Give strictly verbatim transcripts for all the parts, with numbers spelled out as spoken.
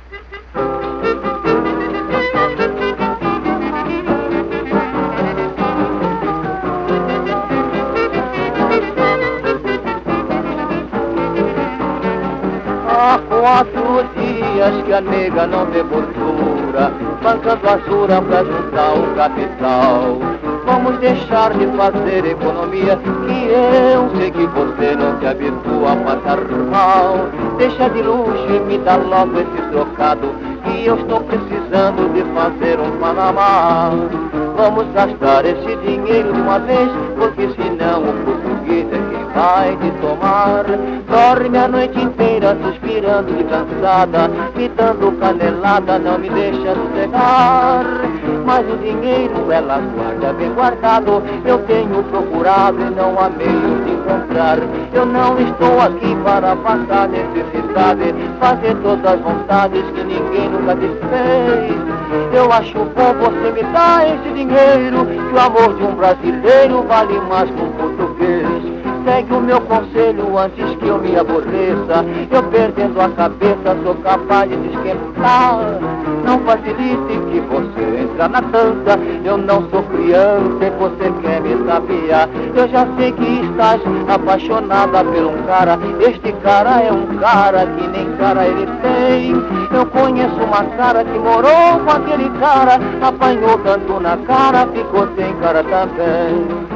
Há quatro dias que a nega não tem postura, bancando azura pra juntar o capital. Vamos deixar de fazer economia, que eu sei que você não se habitua a passar mal. Deixa de luxo e me dá logo esse trocado, que eu estou precisando de fazer um Panamá. Vamos gastar esse dinheiro de uma vez, porque senão o português é quem vai te tomar. Dorme a noite inteira suspirando de cansada, me dando canelada, não me deixa sossegar. Mas o dinheiro ela guarda bem guardado, eu tenho procurado e não há meio de encontrar. Eu não estou aqui para passar necessidade, fazer todas as vontades que ninguém nunca te fez. Eu acho bom você me dar esse dinheiro, que o amor de um brasileiro vale mais que um português. Segue o meu conselho antes que eu me aborreça, eu perdendo a cabeça sou capaz de te esquentar. Não facilite que você entra na dança, eu não sou criança e você quer me sabiar. Eu já sei que estás apaixonada por um cara, este cara é um cara que nem cara ele tem. Eu conheço uma cara que morou com aquele cara, apanhou tanto na cara, ficou sem cara também.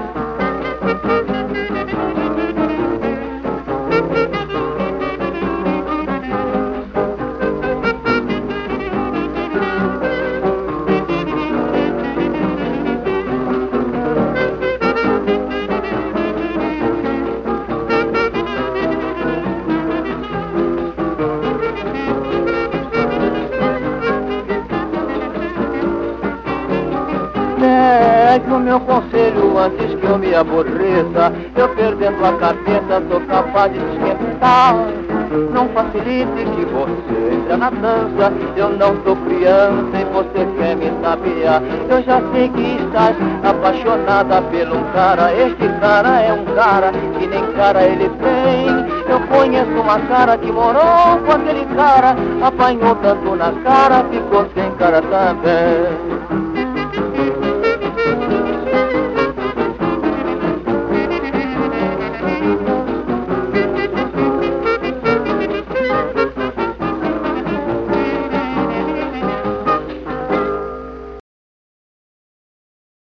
Segue o meu conselho antes que eu me aborreça, eu perdendo a cabeça sou capaz de te esquentar. Não facilite que você entra na dança, eu não sou criança e você quer me sabiar. Eu já sei que estás apaixonada por um cara, este cara é um cara que nem cara ele tem. Eu conheço uma cara que morou com aquele cara, apanhou tanto na cara, ficou sem cara também.